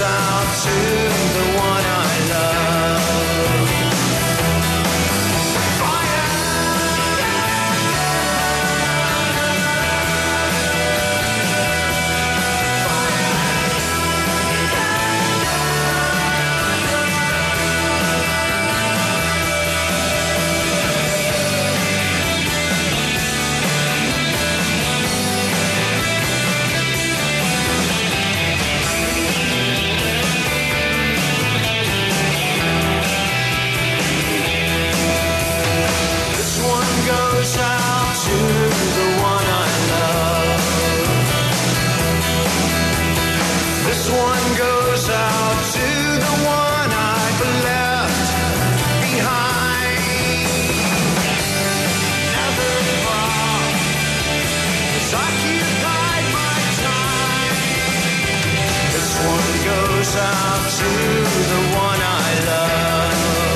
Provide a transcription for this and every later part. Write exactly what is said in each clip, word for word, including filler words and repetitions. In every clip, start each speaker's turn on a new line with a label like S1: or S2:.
S1: out to the one I love. Fire. Out to the one I love.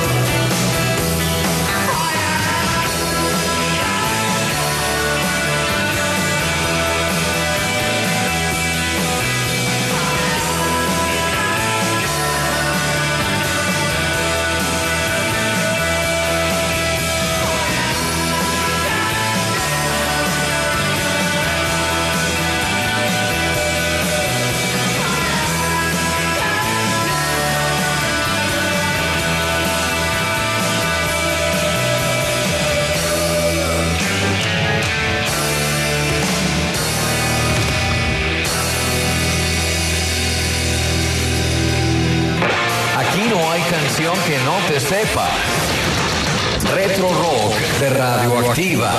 S2: Canción que no te sepa. Retro Rock de Radioactiva.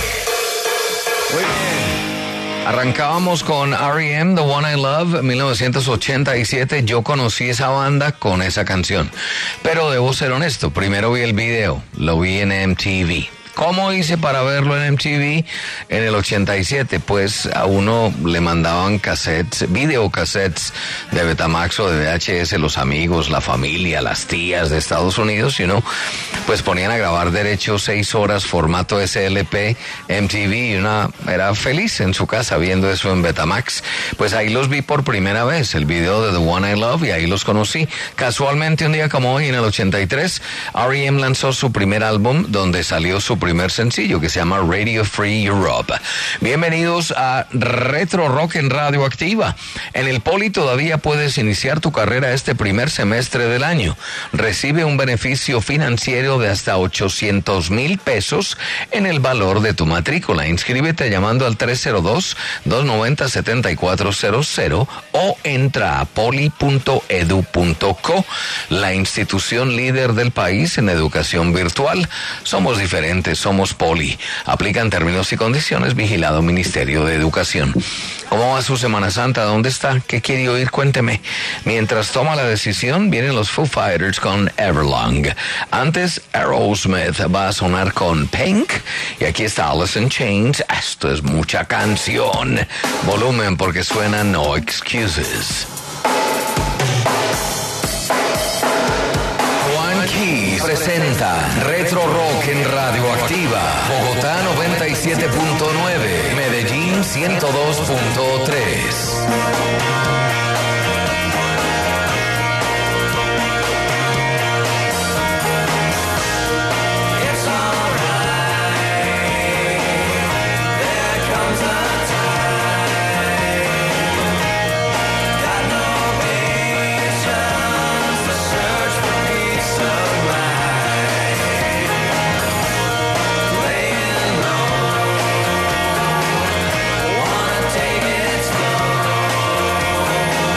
S2: Muy bien. Arrancábamos con R E M, The One I Love, mil novecientos ochenta y siete. Yo conocí esa banda con esa canción. Pero debo ser honesto, primero vi el video, lo vi en M T V. ¿Cómo hice para verlo en M T V en el ochenta y siete? Pues a uno le mandaban cassettes, videocassettes de Betamax o de V H S, los amigos, la familia, las tías de Estados Unidos, y uno pues ponían a grabar derecho seis horas, formato S L P, M T V, y una era feliz en su casa viendo eso en Betamax. Pues ahí los vi por primera vez, el video de The One I Love, y ahí los conocí. Casualmente un día como hoy, en el ochenta y tres, R E M lanzó su primer álbum, donde salió su primer sencillo, que se llama Radio Free Europe. Bienvenidos a Retro Rock en Radioactiva. En el Poli todavía puedes iniciar tu carrera este primer semestre del año. Recibe un beneficio financiero de hasta ochocientos mil pesos en el valor de tu matrícula. Inscríbete llamando al tres cero dos, dos nueve cero, siete cuatro cero cero o entra a poli punto edu punto co, la institución líder del país en educación virtual. Somos diferentes, somos Poli. Aplican términos y condiciones. Vigilado Ministerio de Educación. ¿Cómo va su Semana Santa? ¿Dónde está? ¿Qué quiere oír? Cuénteme. Mientras toma la decisión, vienen los Foo Fighters con Everlong. Antes, Aerosmith va a sonar con Pink. Y aquí está Alice in Chains. Esto es mucha canción. Volumen, porque suena No Excuses. Presenta Retro Rock en Radioactiva. Bogotá noventa y siete punto nueve, Medellín ciento dos punto tres.
S1: Wanna take it slow.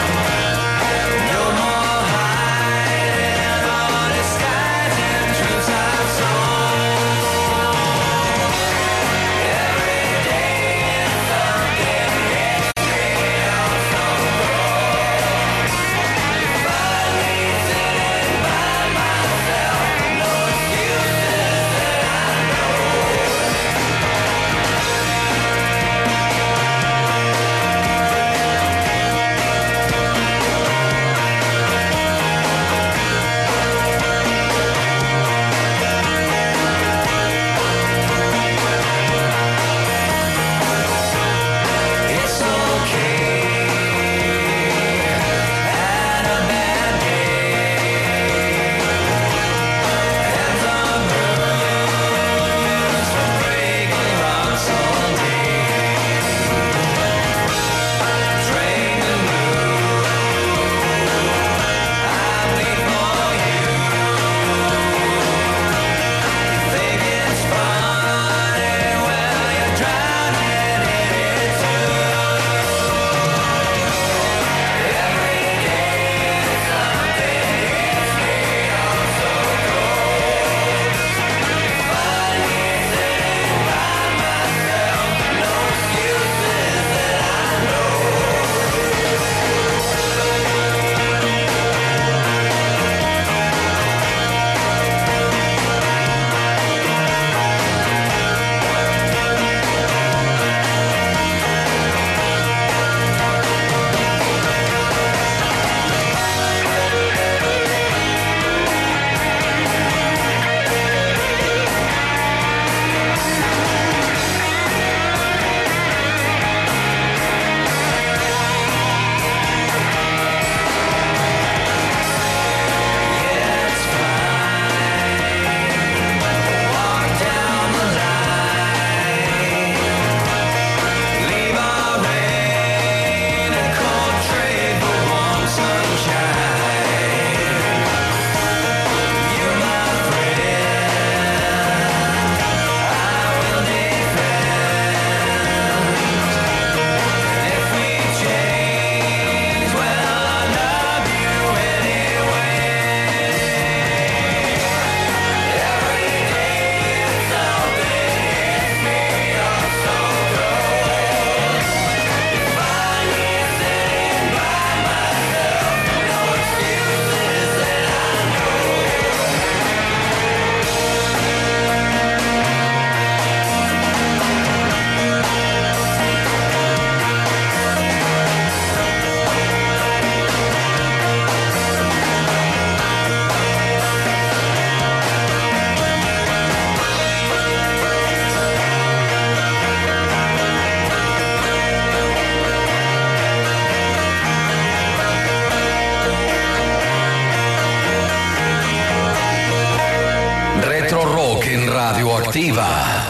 S2: Activa.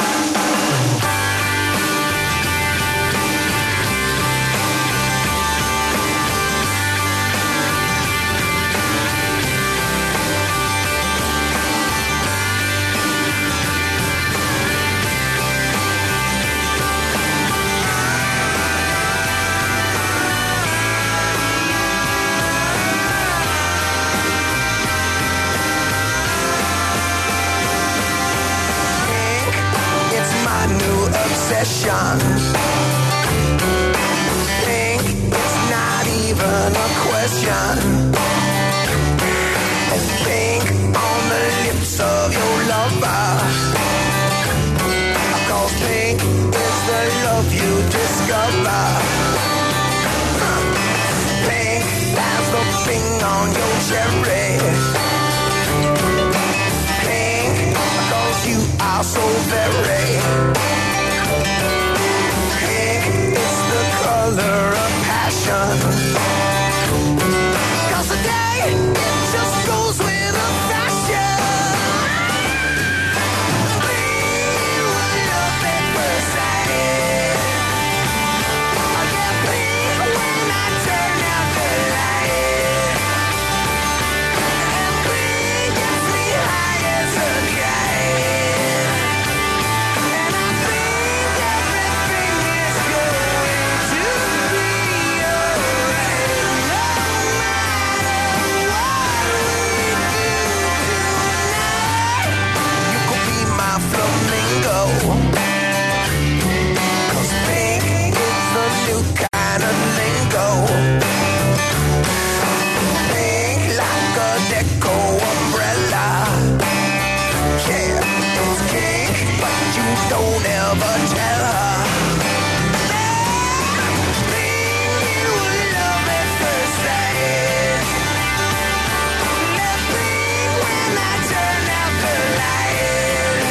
S1: Think it's not even a question. Think on the lips of your lover. Cause pink is the love you discover. Pink as the thing on your cherry. Pink cause you are so very. Color of passion. Cause today it just goes with the fashion. We were love at first sight. I get pink when I turn out the light. And pink gets me high as a kite. And I think everything is going to cause pink is the new kind of lingo. Pink like a deco umbrella. Yeah, it's pink, but you don't ever tell her. Pink, you love at first sight. Pink when I turn out the light.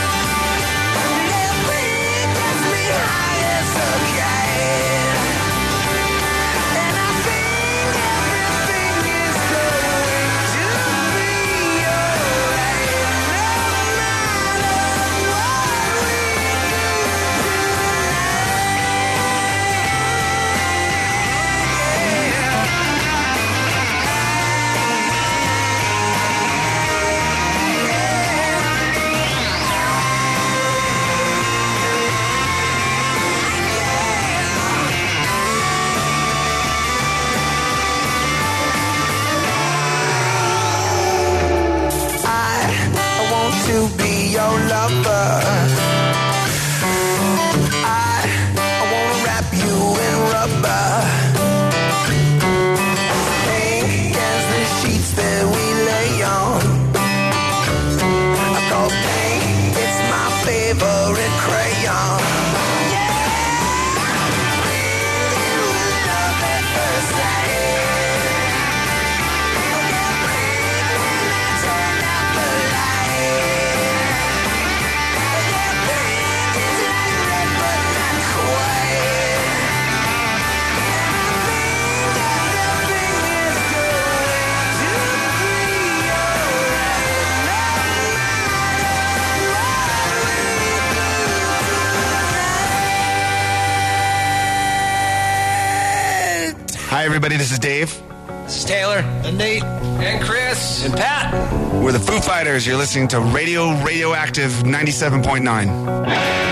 S1: To be your lover, I, I wanna wrap you in rubber. Pink as the sheets that we lay on. I call pink, it's my favorite crayon. Yeah, pink, you love at first sight. Pink when I turn out the light.
S3: Hi, everybody. This is Dave.
S4: This is Taylor.
S5: And Nate.
S4: And Chris.
S5: And Pat.
S3: We're the Foo Fighters. You're listening to Radio Radioactive ninety-seven point nine.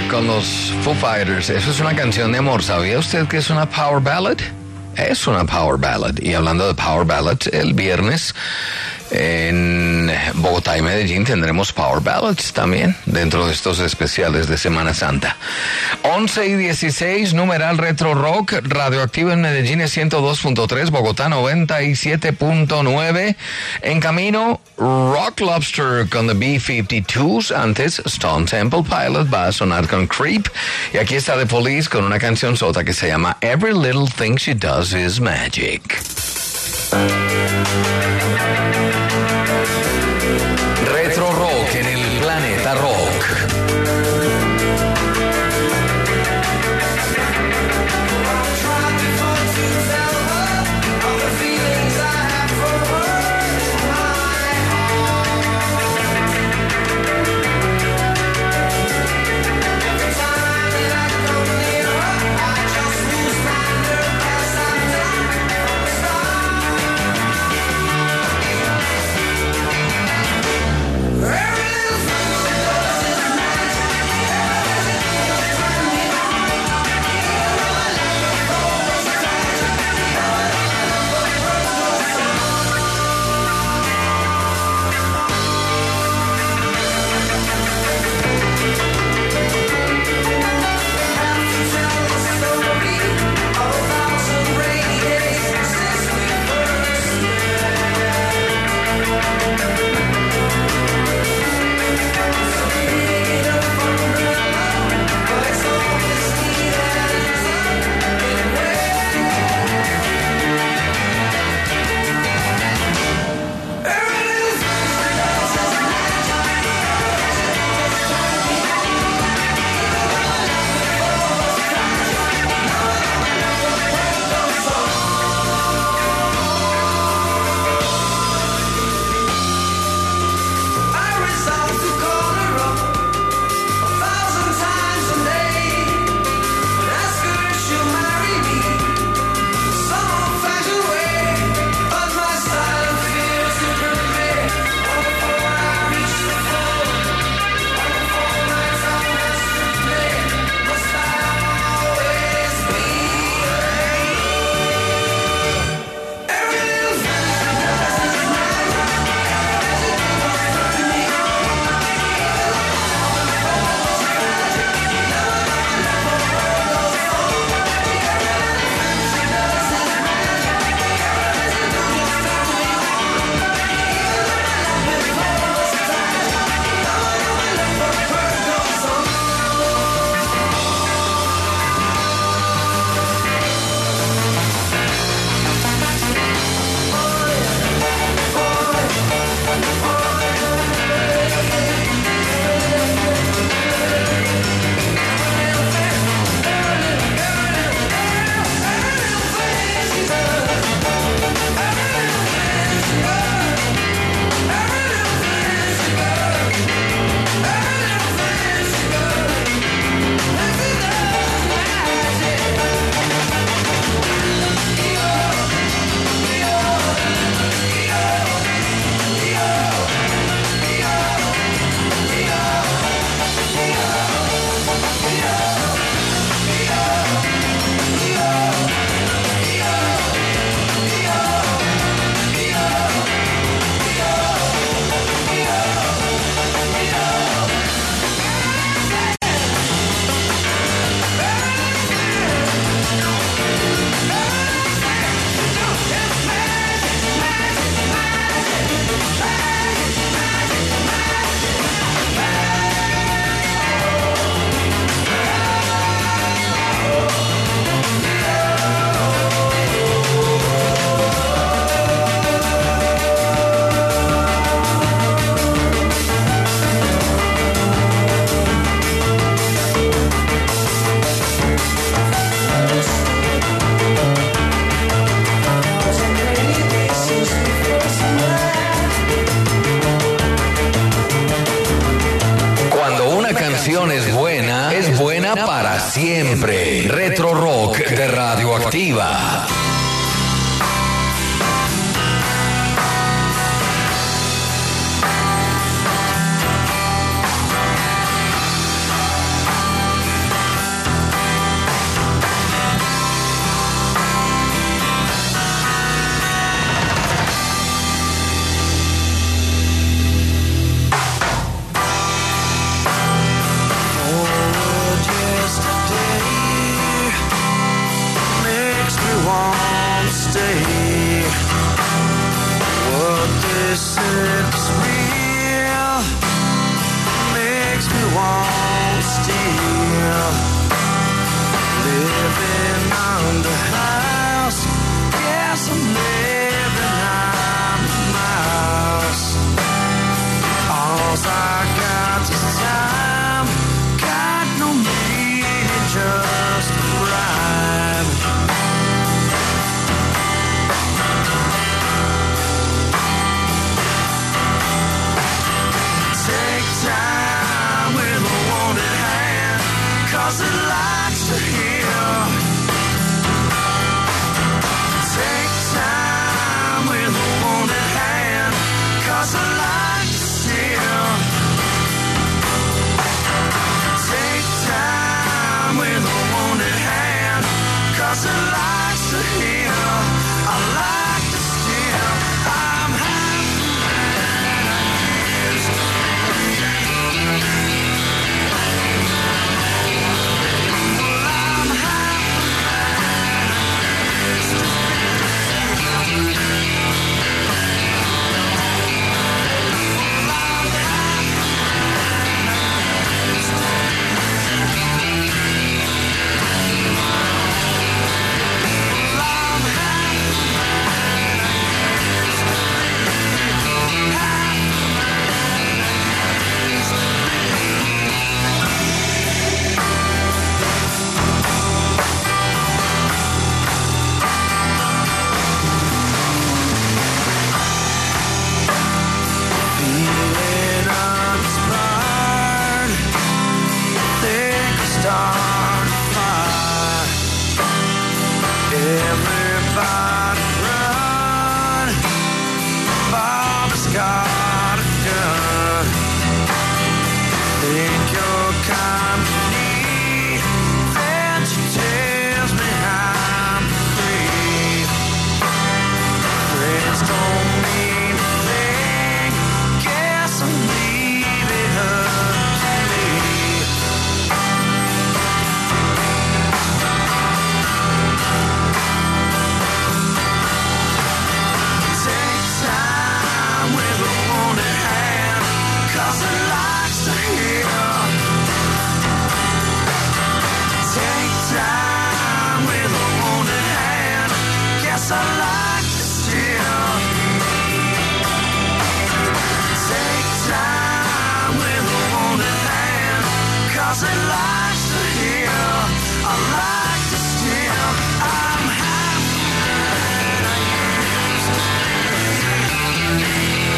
S2: con los Foo Fighters. Eso es una canción de amor. ¿Sabía usted que es una power ballad? Es una power ballad. Y hablando de power ballads, el viernes en Bogotá y Medellín tendremos power ballads también dentro de estos especiales de Semana Santa. once y dieciséis, numeral Retro Rock, radioactivo en Medellín es ciento dos punto tres, Bogotá noventa y siete punto nueve. En camino, Rock Lobster con The B cincuenta y dos. Antes, Stone Temple Pilot va a sonar con Creep. Y aquí está The Police con una canción sota que se llama Every Little Thing She Does Is Magic. Retro Rock en el Planeta Rock. Es buena, es buena para siempre. Retro Rock de Radioactiva.
S1: start a fire. Everybody run. Bobby's got a gun. Think you're company. Then she tells me I'm free. Friends don't mean a thing. Guess I'm leaving up to me. Take time with a wounded hand, 'cause it likes to heal. Take time with a wounded hand. Guess I like to steal. Take time with a wounded hand, 'cause it likes to heal. I like to steal. I'm half man I used to be.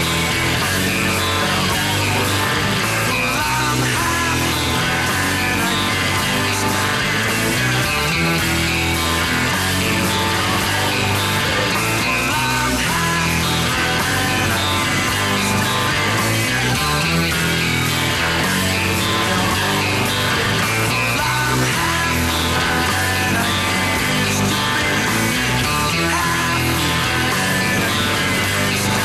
S1: I'm half man I used to I'm half man I used to I'm half man I used to be. Half man I used to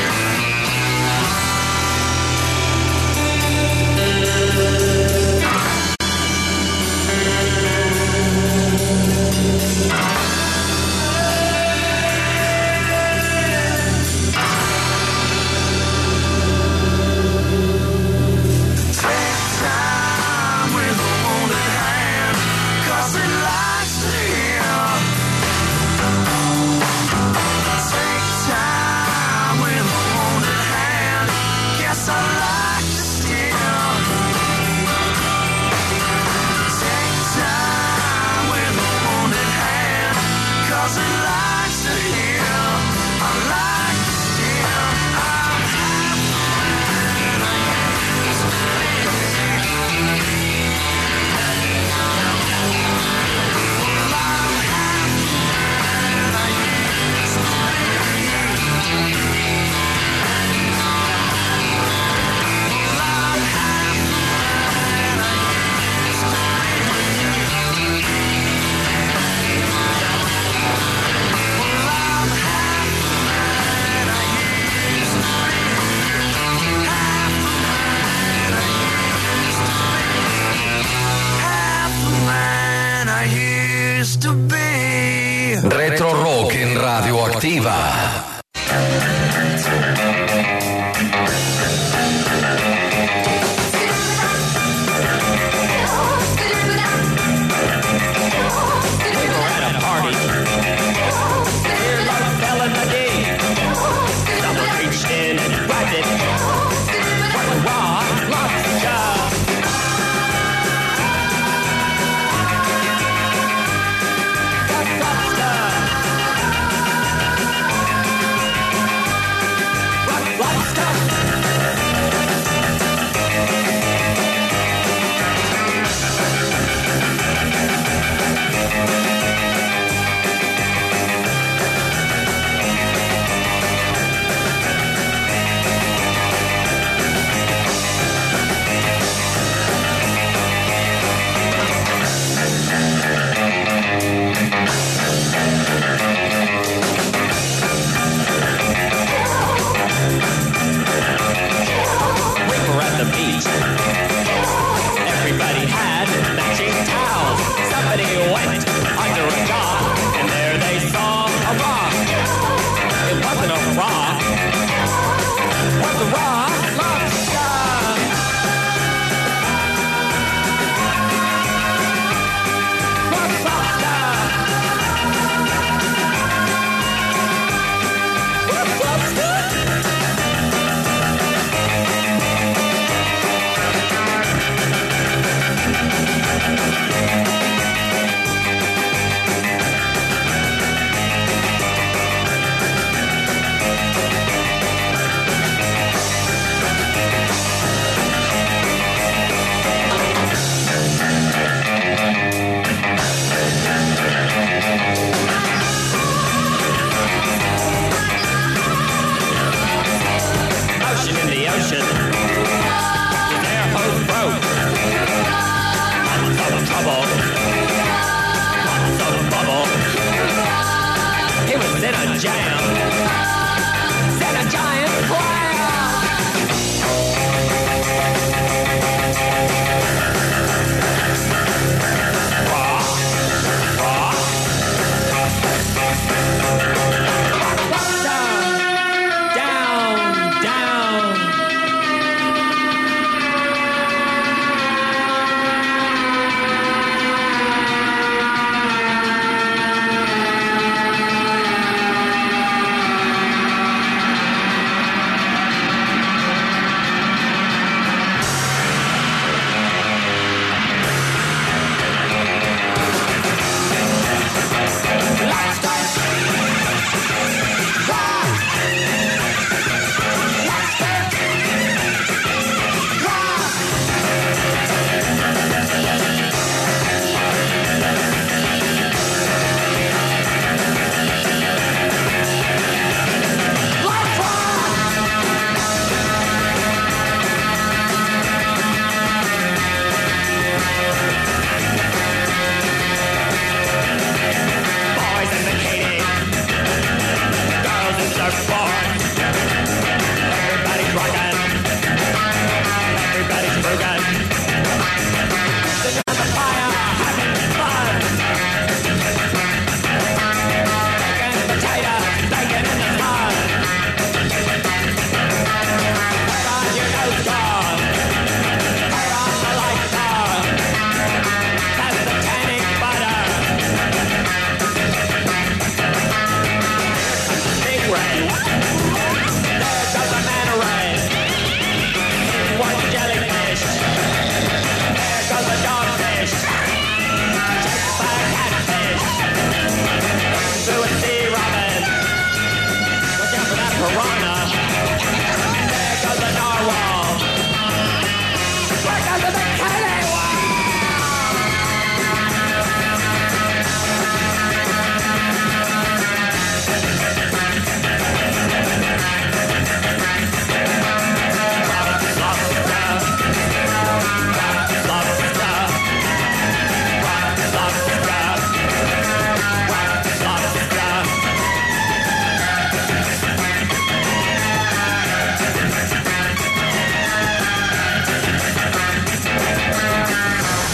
S1: Take time with a wounded hand, 'cause it likes to heal. Take time with a wounded hand. Guess I like to steal. Take time with a wounded hand, 'cause it likes to heal. I like to steal. I'm half man I used to be. I'm half man I used to be. I'm half man I used to be. I'm half man I used to be. Half man I used to be. Half man I used to be.
S2: Retro Rock en Radioactiva.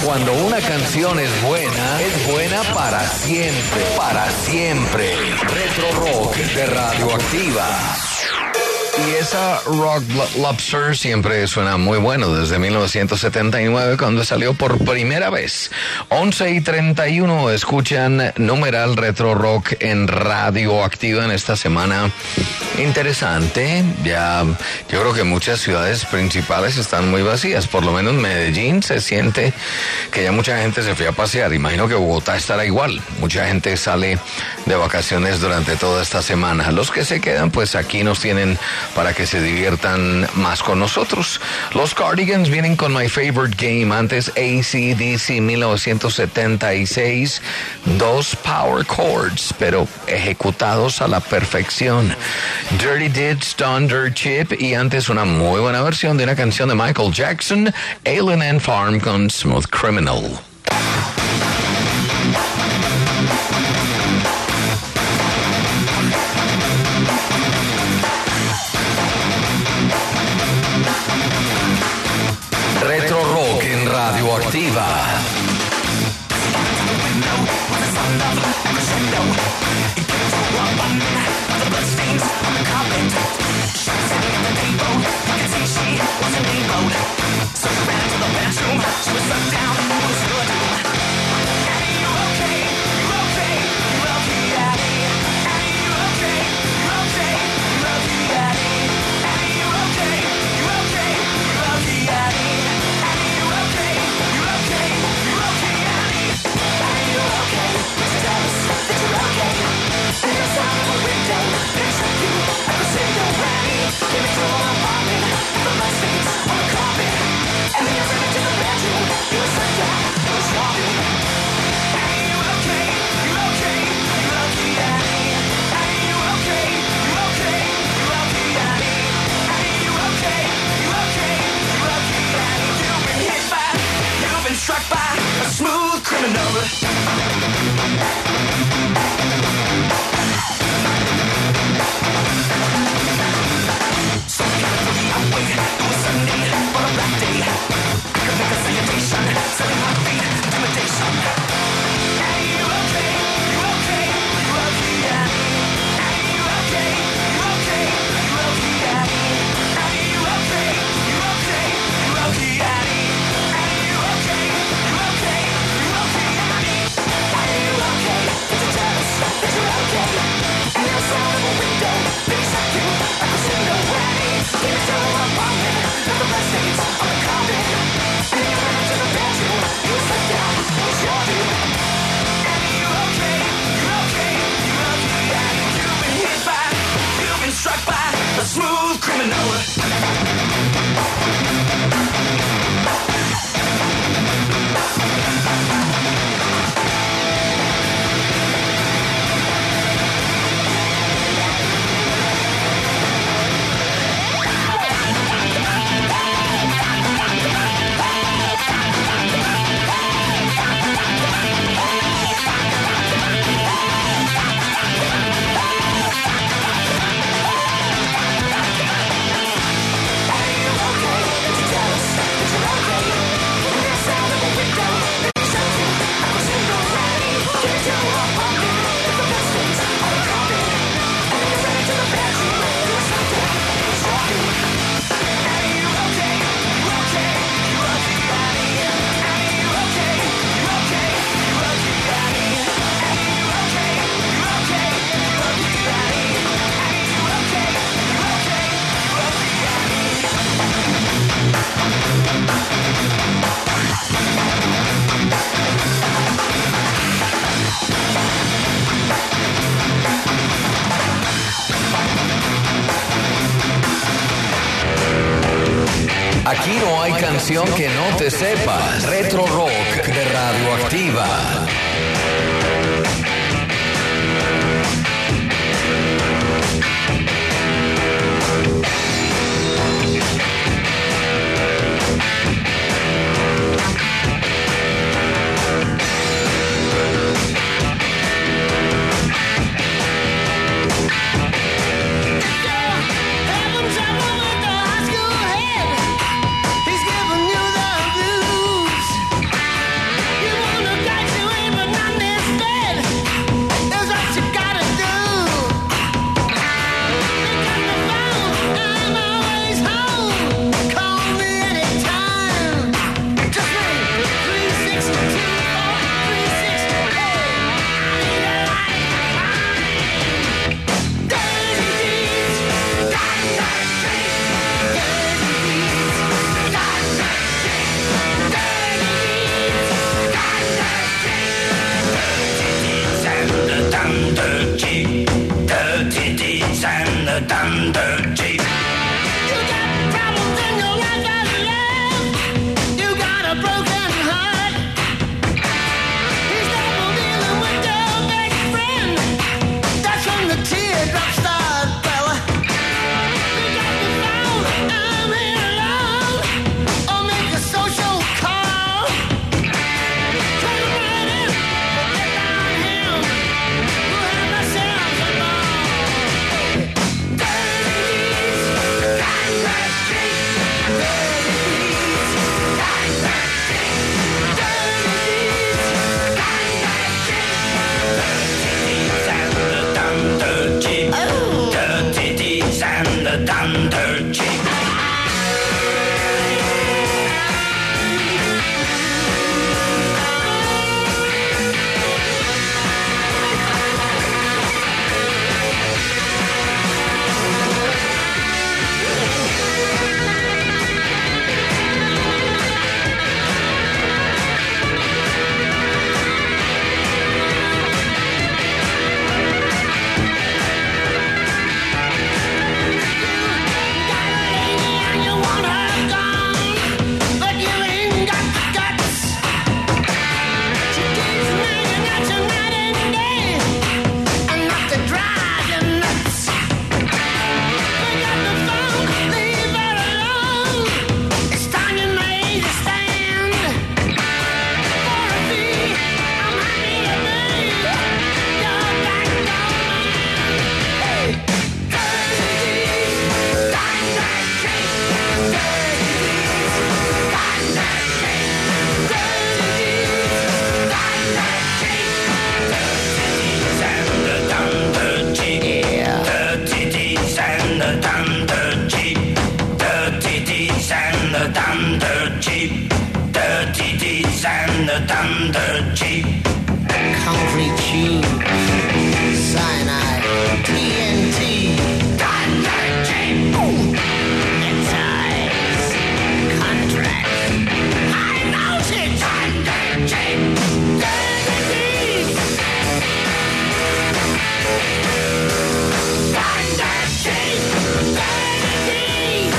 S2: Cuando una canción es buena, es buena para siempre, para siempre. Retro Rock de Radioactiva. Y esa Rock Lobster siempre suena muy bueno desde mil novecientos setenta y nueve cuando salió por primera vez. once y treinta y uno escuchan numeral Retro Rock en Radioactiva en esta semana interesante. Ya yo creo que muchas ciudades principales están muy vacías, por lo menos Medellín se siente que ya mucha gente se fue a pasear. Imagino que Bogotá estará igual. Mucha gente sale de vacaciones durante toda esta semana. Los que se quedan pues aquí nos tienen para que se diviertan más con nosotros. Los Cardigans vienen con My Favorite Game, antes A C D C mil novecientos setenta y seis, dos power chords, pero ejecutados a la perfección. Dirty Ditch, Thunder Chip, y antes una muy buena versión de una canción de Michael Jackson, Alien and Farm con Smooth Criminal. Retro Rock en Radioactiva. Aquí no hay canción que no te sepas. Retro Rock de Radioactiva.
S5: He's giving you the blues.
S1: Thunder Jeep, concrete tube, cyanide, T N T, Thunder Jeep, neckties, contract, high voltage, Thunder Jeep, Thunder Jeep, Thunder Jeep, Thunder Jeep,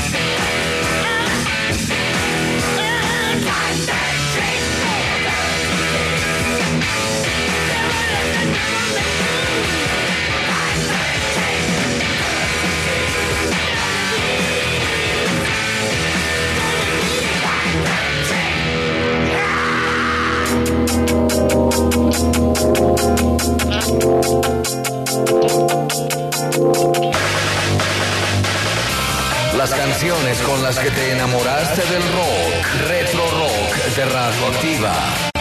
S2: Las canciones con las que te enamoraste del rock, Retro Rock de Radioactiva.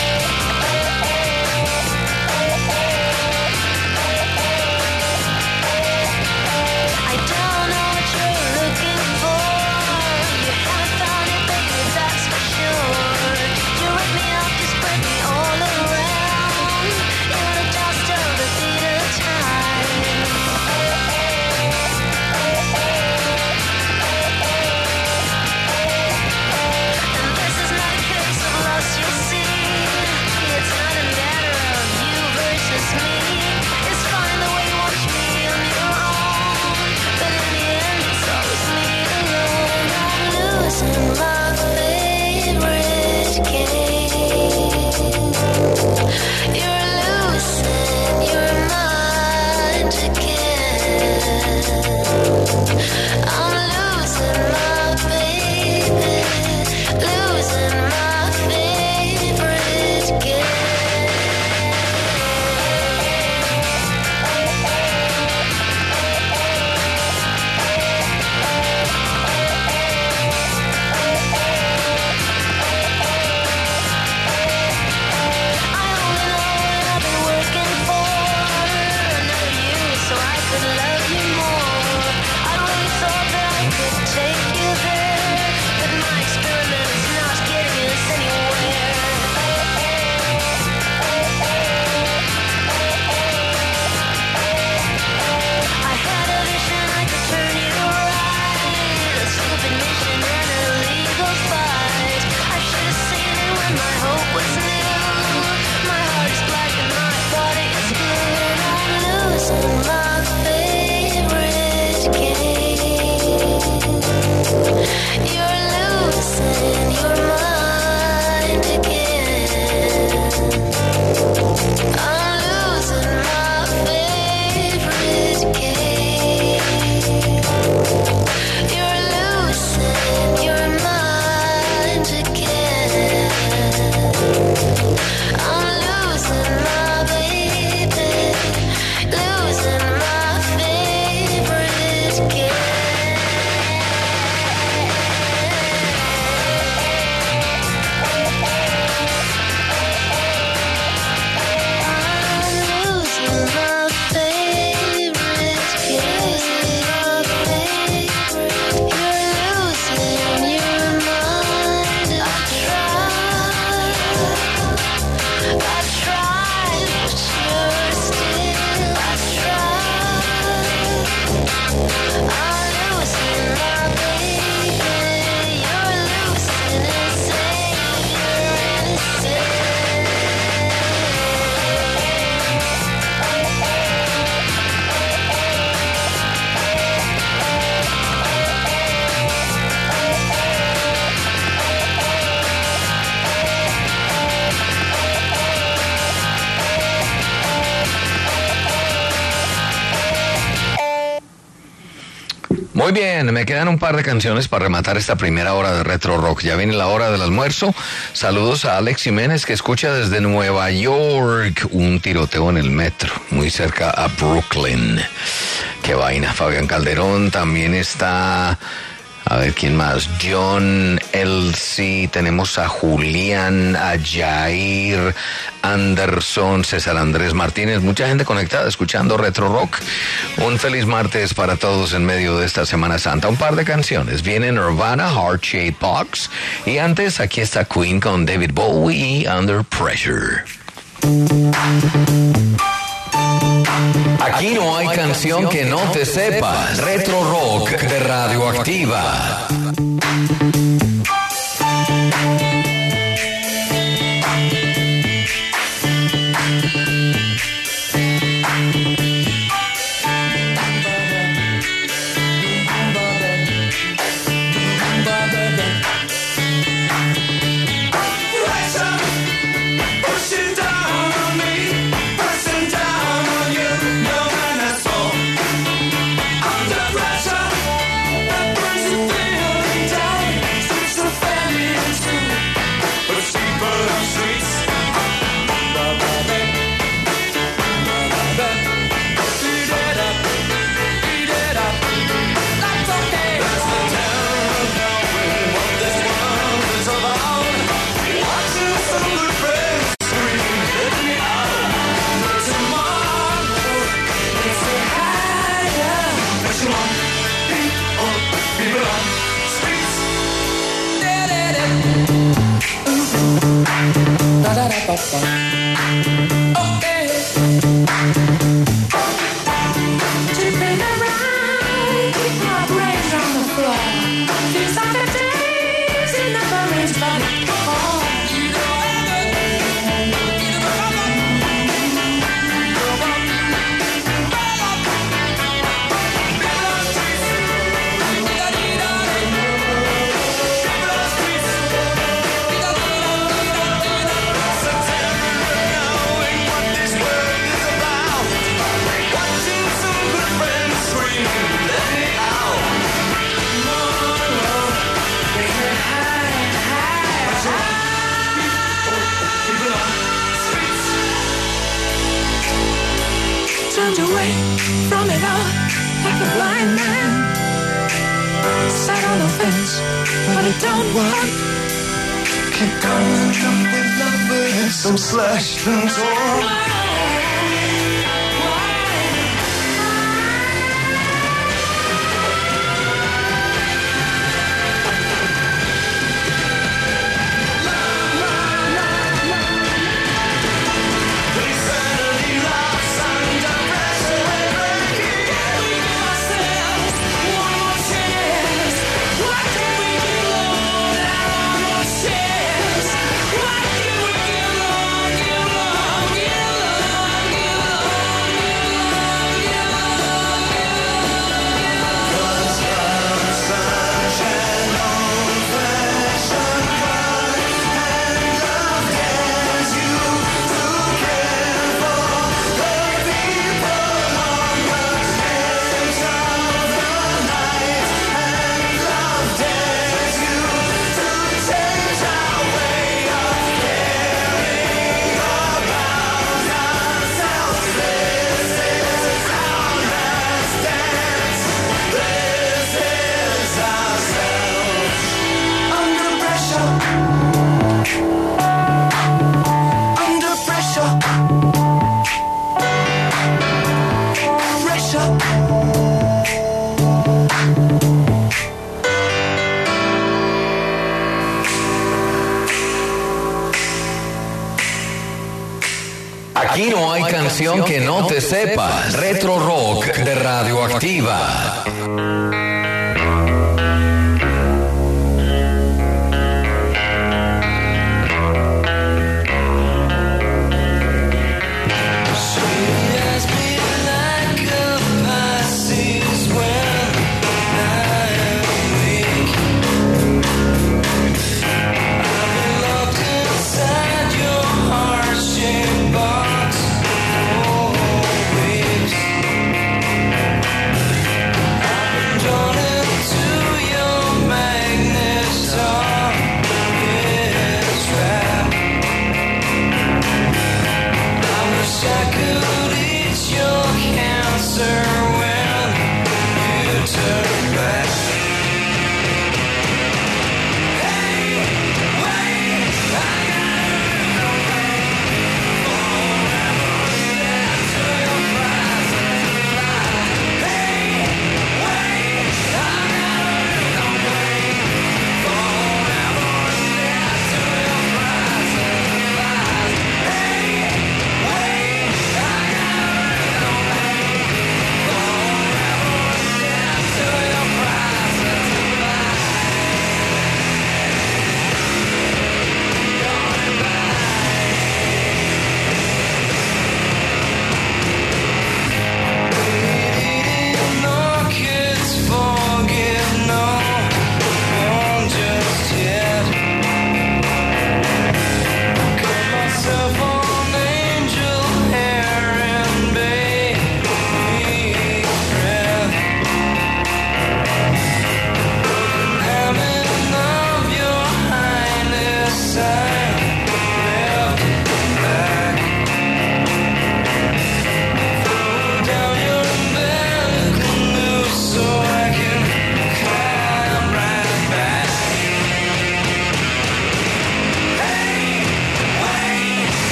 S2: Muy bien, me quedan un par de canciones para rematar esta primera hora de Retro Rock. Ya viene la hora del almuerzo. Saludos a Alex Jiménez, que escucha desde Nueva York. Un tiroteo en el metro, muy cerca a Brooklyn. Qué vaina. Fabián Calderón también está A ver, ¿quién más? John, Elsie, tenemos a Julián, a Jair, Anderson, César Andrés Martínez, mucha gente conectada escuchando Retro Rock. Un feliz martes para todos en medio de esta Semana Santa. Un par de canciones. Viene Nirvana, Heart Shaped Box. Y antes, aquí está Queen con David Bowie y Under Pressure. Aquí no hay canción que no te sepas. Retro Rock de Radioactiva.
S1: Some slashed and torn.
S2: Aquí no hay canción que no te sepas. Retro Rock de Radioactiva.
S1: Joy.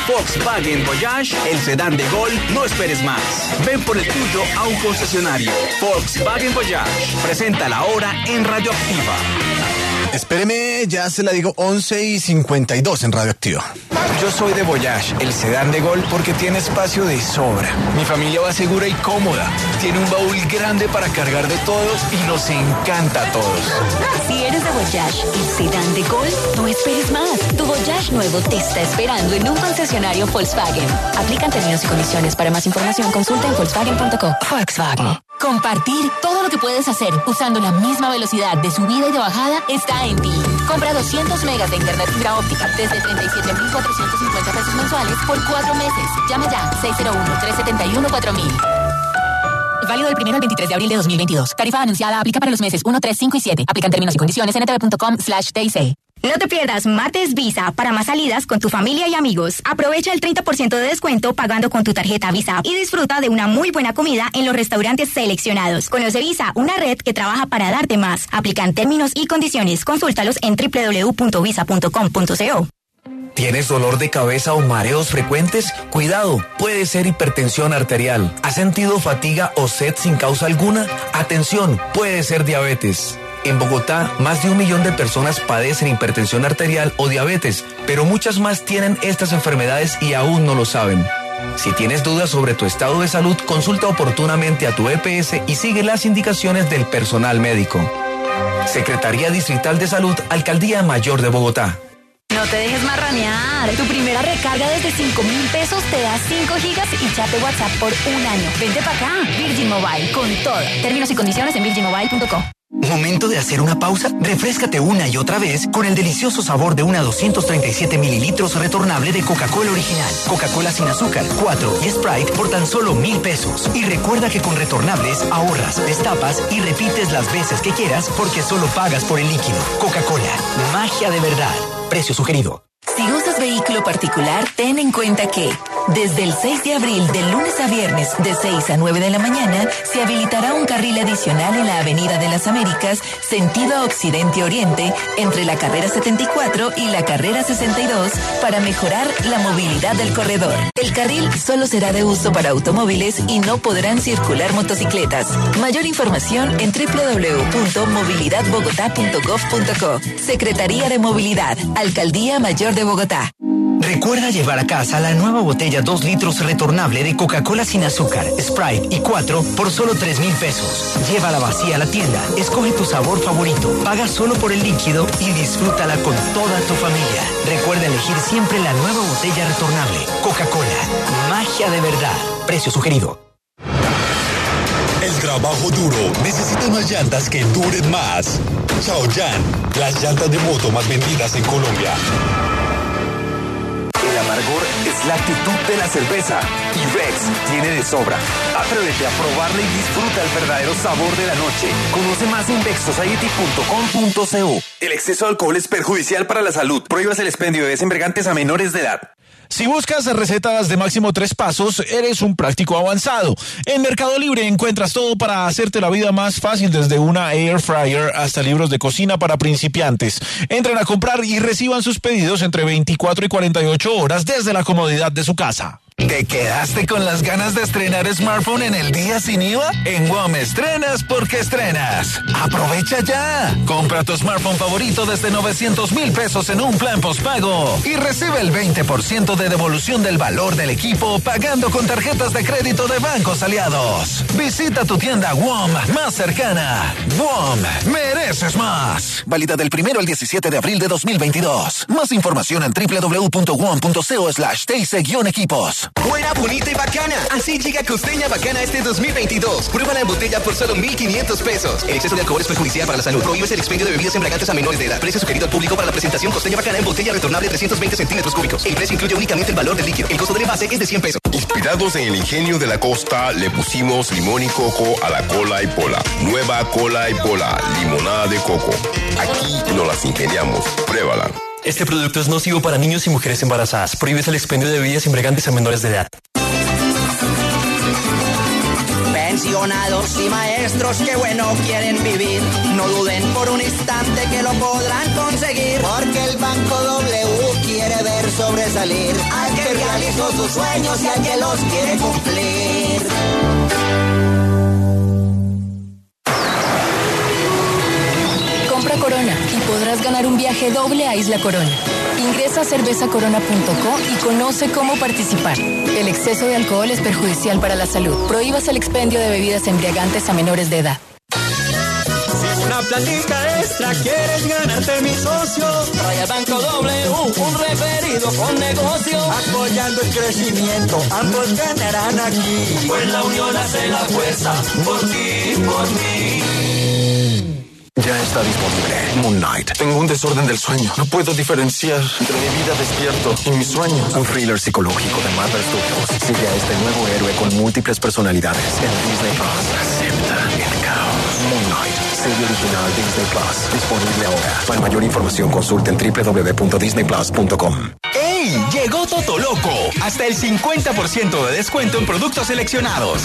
S5: Volkswagen Voyage, el sedán de Gol, no esperes más. Ven por el tuyo a un concesionario. Volkswagen Voyage, presenta la hora en Radioactiva.
S6: Espéreme, ya se la digo, once y cincuenta y dos en Radioactiva.
S7: Yo soy de Voyage, el sedán de Gol, porque tiene espacio de sobra. Mi familia va segura y cómoda. Tiene un baúl grande para cargar de todos y nos encanta a todos.
S8: Si eres de Voyage, el sedán de Gol, no esperes más. Tu Voyage nuevo te está esperando en un concesionario Volkswagen. Aplican términos y condiciones. Para más información, consulta en Volkswagen punto co. Volkswagen. Compartir todo lo que puedes hacer usando la misma velocidad de subida y de bajada está en ti. Compra doscientos megas de internet fibra óptica desde treinta y siete mil cuatrocientos cincuenta pesos mensuales por cuatro meses. Llame ya, seis cero uno, tres siete uno, cuatro mil. Válido del primero al veintitrés de abril de dos mil veintidós. Tarifa anunciada aplica para los meses uno, tres, cinco y siete. Aplican términos y condiciones en n t v punto com slash t i c.
S9: No te pierdas Martes Visa para más salidas con tu familia y amigos. Aprovecha el treinta por ciento de descuento pagando con tu tarjeta Visa y disfruta de una muy buena comida en los restaurantes seleccionados. Conoce Visa, una red que trabaja para darte más. Aplican términos y condiciones. Consúltalos en w w w punto visa punto com punto co.
S10: ¿Tienes dolor de cabeza o mareos frecuentes? Cuidado, puede ser hipertensión arterial. ¿Has sentido fatiga o sed sin causa alguna? Atención, puede ser diabetes. En Bogotá, más de un millón de personas padecen hipertensión arterial o diabetes, pero muchas más tienen estas enfermedades y aún no lo saben. Si tienes dudas sobre tu estado de salud, consulta oportunamente a tu E P S y sigue las indicaciones del personal médico. Secretaría Distrital de Salud, Alcaldía Mayor de Bogotá.
S8: No te dejes marranear. Tu primera recarga desde cinco mil pesos te da cinco gigas y chat de WhatsApp por un año. Vente para acá. Virgin Mobile, con todo. Términos y condiciones en virgin mobile punto co.
S11: ¿Momento de hacer una pausa? Refréscate una y otra vez con el delicioso sabor de una doscientos treinta y siete mililitros retornable de Coca-Cola original. Coca-Cola sin azúcar, cuatro y Sprite por tan solo mil pesos. Y recuerda que con retornables ahorras, destapas y repites las veces que quieras porque solo pagas por el líquido. Coca-Cola, magia de verdad. Precio sugerido.
S8: Si usas vehículo particular, ten en cuenta que desde el seis de abril, de lunes a viernes, de seis a nueve de la mañana, se habilitará un carril adicional en la Avenida de las Américas, sentido occidente-oriente, entre la carrera setenta y cuatro y la carrera sesenta y dos, para mejorar la movilidad del corredor. El carril solo será de uso para automóviles y no podrán circular motocicletas. Mayor información en w w w punto movilidad bogotá punto gov punto co. Secretaría de Movilidad, Alcaldía Mayor de Bogotá.
S11: Recuerda llevar a casa la nueva botella dos litros retornable de Coca-Cola sin azúcar, Sprite y cuatro por solo tres mil pesos. Llévala vacía a la tienda, escoge tu sabor favorito, paga solo por el líquido y disfrútala con toda tu familia. Recuerda elegir siempre la nueva botella retornable. Coca-Cola, magia de verdad. Precio sugerido.
S12: El trabajo duro necesita unas llantas que duren más. Chaoyan, las llantas de moto más vendidas en Colombia.
S13: El amargor es la actitud de la cerveza y Rex tiene de sobra. Atrévete a probarla y disfruta el verdadero sabor de la noche. Conoce más en vex society punto com punto co. El exceso de alcohol es perjudicial para la salud. Prohíbas el expendio de bebidas embriagantes a menores de edad.
S14: Si buscas recetas de máximo tres pasos, eres un práctico avanzado. En Mercado Libre encuentras todo para hacerte la vida más fácil, desde una air fryer hasta libros de cocina para principiantes. Entren a comprar y reciban sus pedidos entre veinticuatro y cuarenta y ocho horas desde la comodidad de su casa.
S15: ¿Te quedaste con las ganas de estrenar smartphone en el día sin I V A? En WOM estrenas porque estrenas. ¡Aprovecha ya! Compra tu smartphone favorito desde novecientos mil pesos en un plan postpago y recibe el veinte por ciento de devolución del valor del equipo pagando con tarjetas de crédito de bancos aliados. Visita tu tienda WOM más cercana. WOM, mereces más. Válida del primero al diecisiete de abril de dos mil veintidós. Más información en w w w punto wom punto co slash t c guion equipos.
S16: Buena, bonita y bacana. Así llega Costeña Bacana este dos mil veintidós. Pruébala en botella por solo mil quinientos pesos. El exceso de alcohol es perjudicial para la salud. Prohíbes el expendio de bebidas embriagantes a menores de edad. Precio sugerido al público para la presentación Costeña Bacana en botella retornable trescientos veinte centímetros cúbicos. El precio incluye únicamente el valor del líquido. El costo del envase es de cien pesos.
S17: Inspirados en el ingenio de la costa, le pusimos limón y coco a la cola y pola. Nueva cola y pola, limonada de coco. Aquí nos las ingeniamos. Pruébala.
S18: Este producto es nocivo para niños y mujeres embarazadas. Prohíbes el expendio de bebidas embriagantes a menores de edad.
S19: Pensionados y maestros que bueno quieren vivir, no duden por un instante que lo podrán conseguir, porque el Banco W quiere ver sobresalir al que realiza todos sus sueños y alguien los quiere cumplir.
S8: Compra Corona y podrás ganar un viaje doble a Isla Corona. Ingresa a cerveza corona punto co y conoce cómo participar. El exceso de alcohol es perjudicial para la salud. Prohíbas el expendio de bebidas embriagantes a menores de edad.
S1: Si una platica extra quieres ganarte, mi socio, trae al Banco W un referido con negocio. Apoyando el crecimiento, ambos ganarán aquí. Pues la unión hace la fuerza, por ti, por mí.
S20: Ya está disponible Moon Knight. Tengo un desorden del sueño. No puedo diferenciar entre mi vida despierto y mis sueños. Un thriller psicológico de Marvel Studios sigue a este nuevo héroe con múltiples personalidades en Disney Plus. Acepta el caos. Moon Knight, serie original Disney Plus. Disponible ahora. Para mayor información consulten doble u doble u doble u punto disney plus punto com.
S5: ¡Ey! Llegó Totoloco. Hasta el cincuenta por ciento de descuento en productos seleccionados.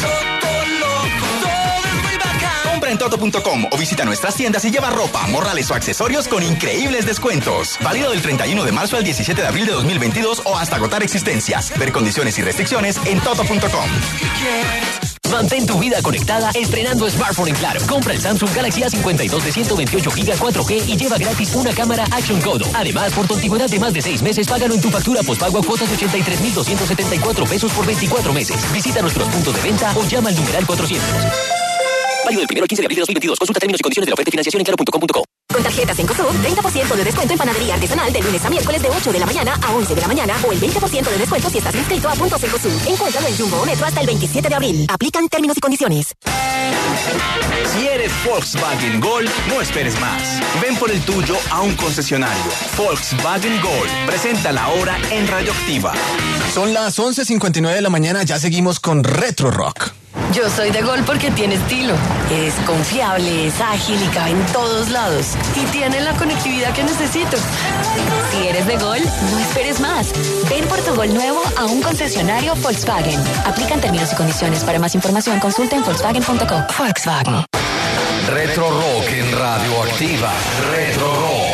S5: Compra en toto punto com o visita nuestras tiendas y lleva ropa, morrales o accesorios con increíbles descuentos. Válido del treinta y uno de marzo al diecisiete de abril de dos mil veintidós o hasta agotar existencias. Ver condiciones y restricciones en toto punto com.
S18: Mantén tu vida conectada estrenando smartphone en Claro. Compra el Samsung Galaxy A cincuenta y dos de ciento veintiocho gigas cuatro G y lleva gratis una cámara Action Codo. Además, por tu antigüedad de más de seis meses, págalo en tu factura postpago a cuotas de ochenta y tres mil doscientos setenta y cuatro pesos por veinticuatro meses. Visita nuestros puntos de venta o llama al numeral cuatrocientos. Válido del primero al quince de abril de dos mil veintidós. Consulta términos y condiciones de la oferta y financiación en claro punto com punto co.
S9: Con tarjetas en COSUB, treinta por ciento de descuento en panadería artesanal de lunes a miércoles de ocho de la mañana a once de la mañana o el veinte por ciento de descuento si estás inscrito a puntos en COSUB. Encuéntralo en Jumbo o Metro hasta el veintisiete de abril. Aplican términos y condiciones.
S5: Si eres Volkswagen Gol, no esperes más. Ven por el tuyo a un concesionario. Volkswagen Gol. Presenta la hora en Radioactiva.
S6: Son las once cincuenta y nueve de la mañana, ya seguimos con Retro Rock.
S8: Yo soy de Gol porque tiene estilo. Es confiable, es ágil y cabe en todos lados. Y tiene la conectividad que necesito. Si eres de Gol, no esperes más. Ven por tu Gol nuevo a un concesionario Volkswagen. Aplican términos y condiciones. Para más información, consulta en volkswagen punto co. Volkswagen.
S2: Retro Rock en Radioactiva. Retro Rock.